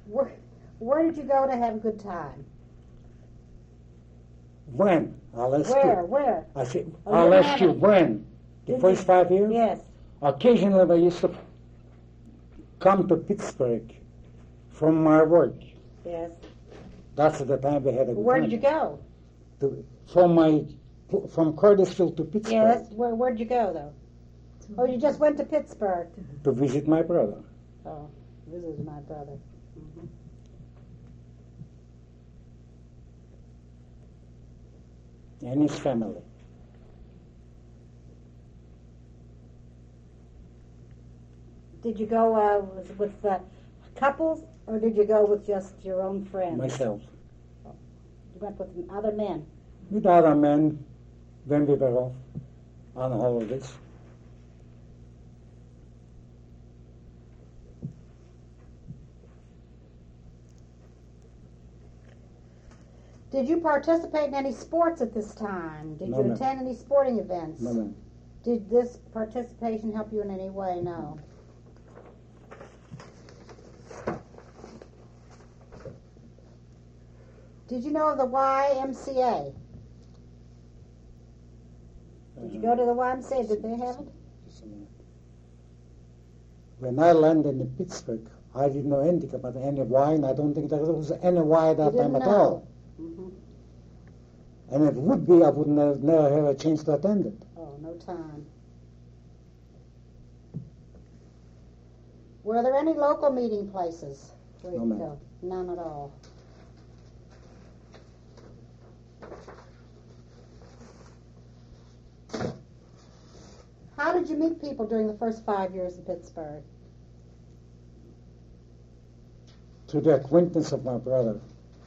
Where did you go to have a good time? When? I'll ask Where? you. Where? I said, Oh, I'll you ask you haven't. when? The Did first you? 5 years? Yes. Occasionally I used to come to Pittsburgh from my work. Yes. That's the time we had a good Where time. did you go? From Cartersville to Pittsburgh Yes. Where did you go though? Oh, you just went to Pittsburgh. to visit my brother. Oh, visited my brother. Mm-hmm. And his family. Did you go with couples, or did you go with just your own friends? Myself. You went with other men. With other men when we were off on holidays. Did you participate in any sports at this time? Did No, you ma'am. attend any sporting events? No, no. Did this participation help you in any way? No. Did you know of the YMCA? Did you go to the YMCA? Did they have it? Just a minute. When I landed in Pittsburgh, I didn't know anything about any wine. I don't think there was any wine that You time didn't at know. all. Mm-hmm. And if it would be, I would never have a chance to attend it. Oh, no time. Were there any local meeting places where you No, could ma'am. go? None at all. How did you meet people during the first 5 years in Pittsburgh? Through the acquaintance of my brother.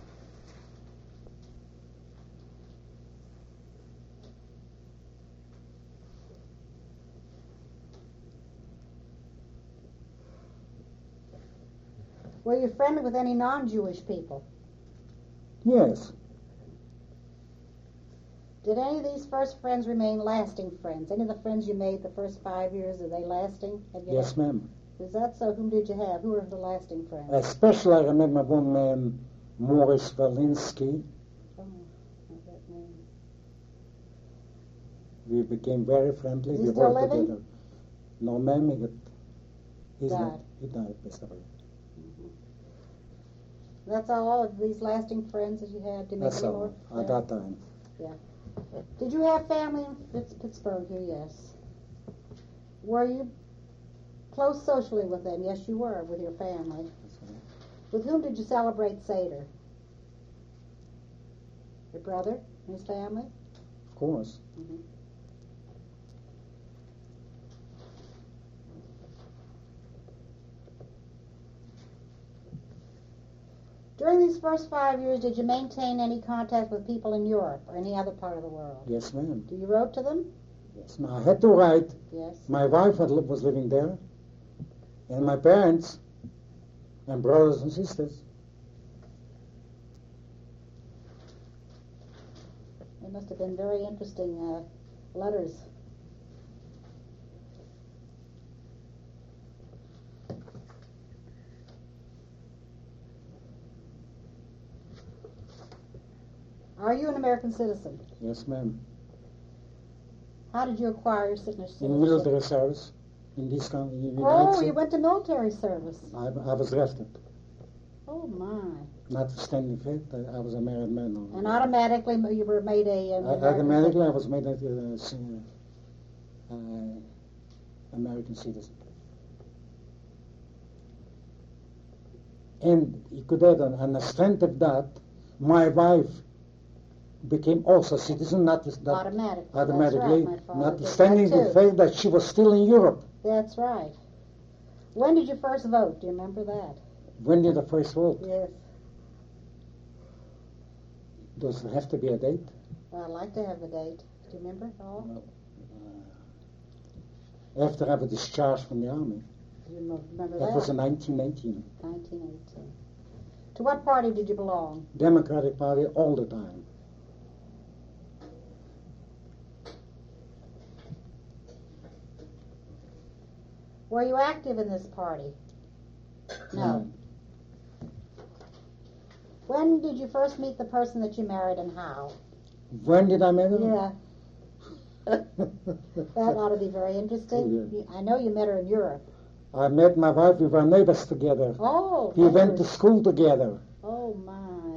Were you friendly with any non-Jewish people? Yes. Did any of these first friends remain lasting friends? Any of the friends you made the first 5 years, are they lasting? Have you Yes, ma'am. Is that so? Whom did you have? Who were the lasting friends? Especially I remember one man, Morris Valinsky. Oh, what's that name? We became very friendly. Is he We still worked living? together. No, ma'am, he Died. died, basically. That's all of these lasting friends that you had? Did you make That's any all, more? at that time. Did you have family in Pittsburgh here? Yes. Were you close socially with them? Yes, you were, with your family. With whom did you celebrate Seder? Your brother and his family? Of course. Mm-hmm. During these first 5 years, did you maintain any contact with people in Europe or any other part of the world? Yes, ma'am. Do you wrote to them? Yes, ma'am. I had to write. Yes. My wife was living there, and my parents, and brothers and sisters. They must have been very interesting letters. Are you an American citizen? Yes, ma'am. How did you acquire your citizenship? In military service in this country. In the United Oh, States. you went to military service. I was drafted. Oh, my. Notwithstanding fact, I was a married man. And automatically you were made Automatically, I was made an American citizen. And you could add on the strength of that, my wife became also citizen, automatically. automatically, That's right, my father notwithstanding did that the too. fact that she was still in Europe. That's right. When did you first vote? Do you remember that? When did the first vote? Yes. Does there have to be a date? Well, I'd like to have the date. Do you remember at all? After I was discharged from the army. Do you remember That that? was in 1918. 1918. To what party did you belong? Democratic Party all the time. Were you active in this party? No. When did you first meet the person that you married and how? When did I meet her? Yeah. That ought to be very interesting. Yeah. I know you met her in Europe. I met my wife, we were neighbors together. Oh. We went to school together. Oh, my.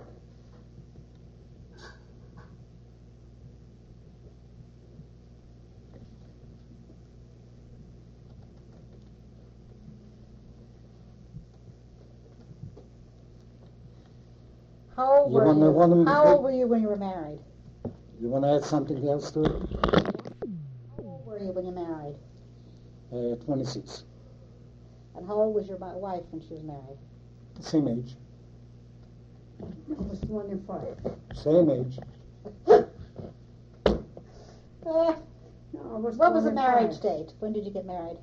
How old You were wanna- you? wanna- How old were you when you were married? You want to add something else to it? How old were you when you married? 26. And how old was your wife when she was married? Same age. Almost 25. Same age. What was the marriage date? When did you get married?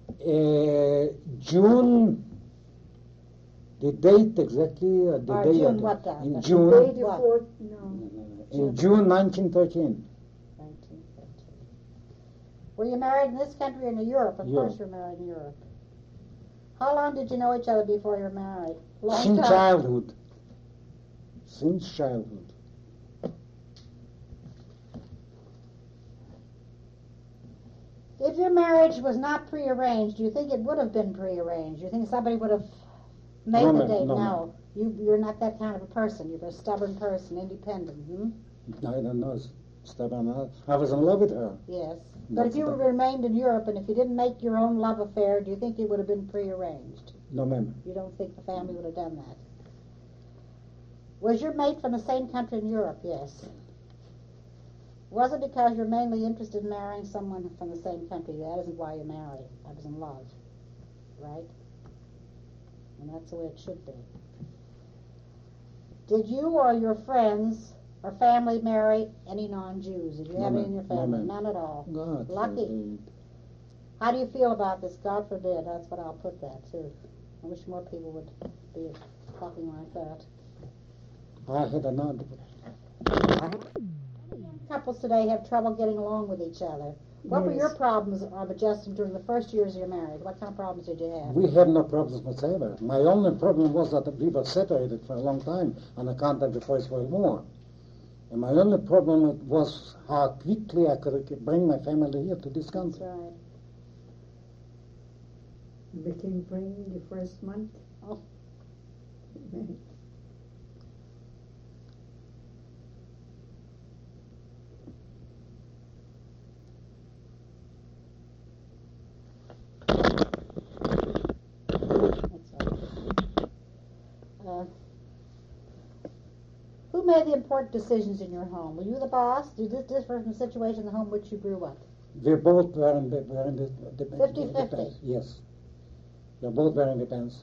June. The date exactly? The day June of what? in June. What? In June 1913. 1913. Were you married in this country or in Europe? Of Europe. course you were married in Europe. How long did you know each other before you were married? Long Since time. childhood. Since childhood. If your marriage was not prearranged, do you think it would have been prearranged? Do you think somebody would have made No, the ma'am, date? no, No. You're not that kind of a person. You're a stubborn person, independent. I don't know. Stubborn. I was in love with her. Yes. But That's if you about- remained in Europe and if you didn't make your own love affair, do you think it would have been prearranged? No, ma'am. You don't think the family would have done that? Was your mate from the same country in Europe? Yes. Was it because you're mainly interested in marrying someone from the same country? That isn't why you married. I was in love. Right? And that's the way it should be. Did you or your friends or family marry any non-Jews? Did you have any in your No, family? ma'am. None at all. God Lucky. forbid. How do you feel about this? God forbid. That's what I'll put that too. I wish more people would be talking like that. I had another. Couples today have trouble getting along with each other. What were your problems of adjusting during the first years of your marriage? What kind of problems did you have? We had no problems whatsoever. My only problem was that we were separated for a long time on account of the First World War. And my only problem was how quickly I could bring my family here to this That's country. right. You became pregnant the first month? Oh. Who made the important decisions in your home? Were you the boss? Did this differ from the situation in the home in which you grew up? We both were in the 50-50. defense. Yes. We both were in defense.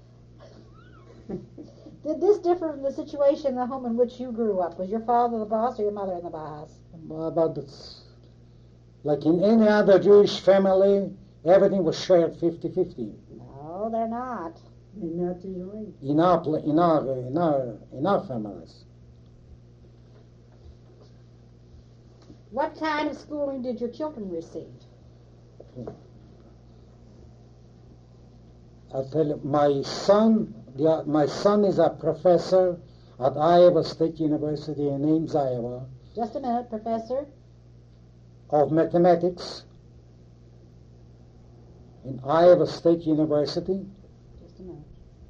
Did this differ from the situation in the home in which you grew up? Was your father the boss or your mother in the boss? About this, like in any other Jewish family, everything was shared 50-50. No, they're not. They're not your way. In our families. What kind of schooling did your children receive? I'll tell you, my son is a professor at Iowa State University in Ames, Iowa, Just a minute, Professor. of mathematics in Iowa State University. Just a minute.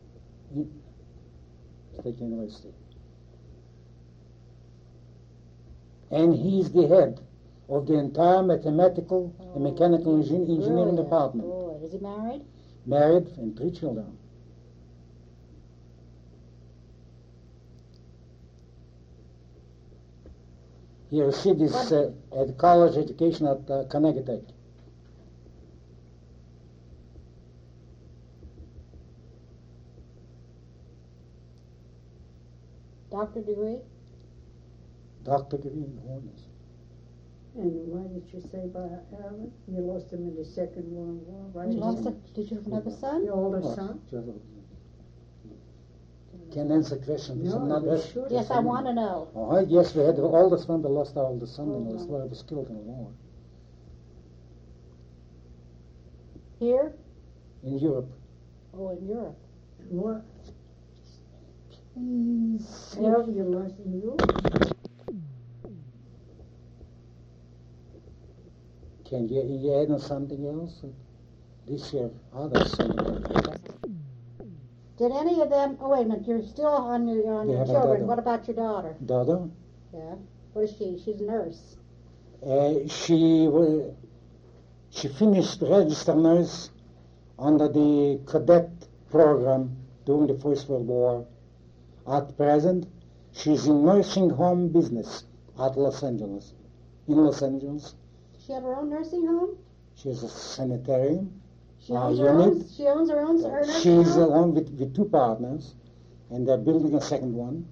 State University. And he's the head of the entire mathematical and mechanical engineering Brilliant. department. Boy, is he married? Married and 3 children. He received his college education at Connecticut. Doctor degree? Doctor degree in honors. And why did you say about Aaron? You lost him in the Second World War, right? You lost it? Did you have another son? Your older son? Can answer questions. No, I'm not you that- should. Yes, I want to know. Oh, yes, we had the oldest one, we lost our oldest son, and Oh, was my. was killed in the war. Here? In Europe. Oh, in Europe. What? Well, you lost New York. Can you add on something else? This year, others. Did any of them? Oh wait a minute. You're still on your We have a children. daughter. What about your daughter? Daughter, Yeah. What is she? She's a nurse. she finished register nurse under the cadet program during the First World War. At present, she's in nursing home business at Los Angeles. In Los Angeles, Does she have her own nursing home? she has a sanitarium. She owns her own. Unit. She owns her own. Her nursing She's home. along with two partners, and they're building a second one.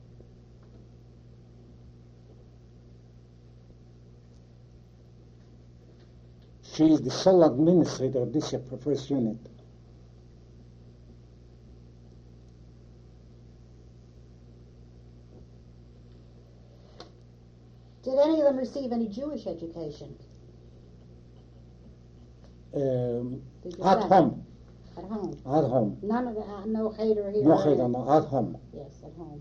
She is the sole administrator of this first unit. Did any of them receive any Jewish education? Did you At say? home. At home. At home. None of the no Cheder here. No, or there? no, at home. Yes, at home.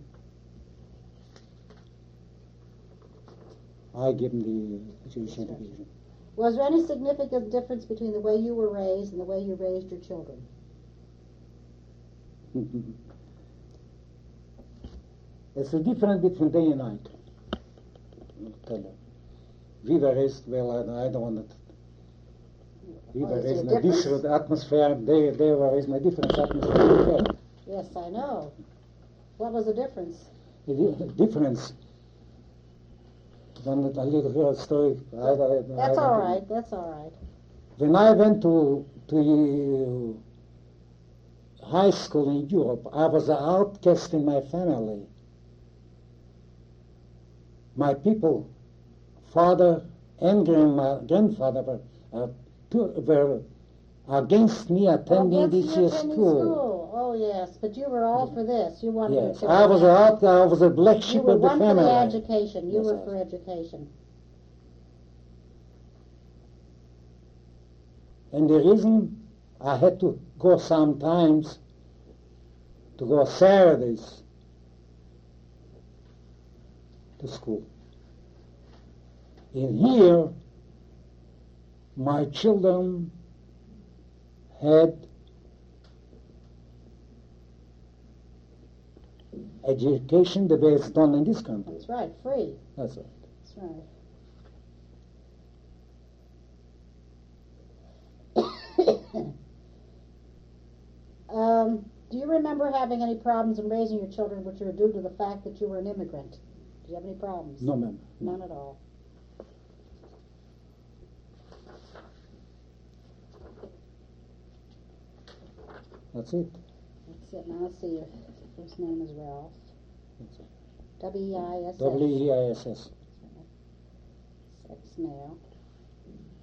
I give them the Jewish education. Was there any significant difference between the way you were raised and the way you raised your children? It's a difference between day and night. I'll tell you. We were raised well, I don't want to. We Oh, were is there raised in a a difference? different atmosphere. They were raised in a different atmosphere. Yes, I know. What was the difference? The difference. One a little story. That's all right. That's all right. When I went to high school in Europe, I was an outcast in my family. My people, father and grandfather were against me attending Against this you year's attending school. Oh yes, but you were all for this. You wanted Yes, to. I was a black You sheep were of the one for family. the education. You Yes, were I for was. education. And the reason I had to go sometimes, to go Saturdays to school. In here, my children had education the way it's done in this country. That's right. Free. That's it. That's right. Do you remember having any problems in raising your children which were due to the fact that you were an immigrant? Do you have any problems? No, ma'am. None at all. That's it. That's it. Now let's see. Your first name is Ralph. That's it. W-E-I-S-S. W-E-I-S-S. Sex male.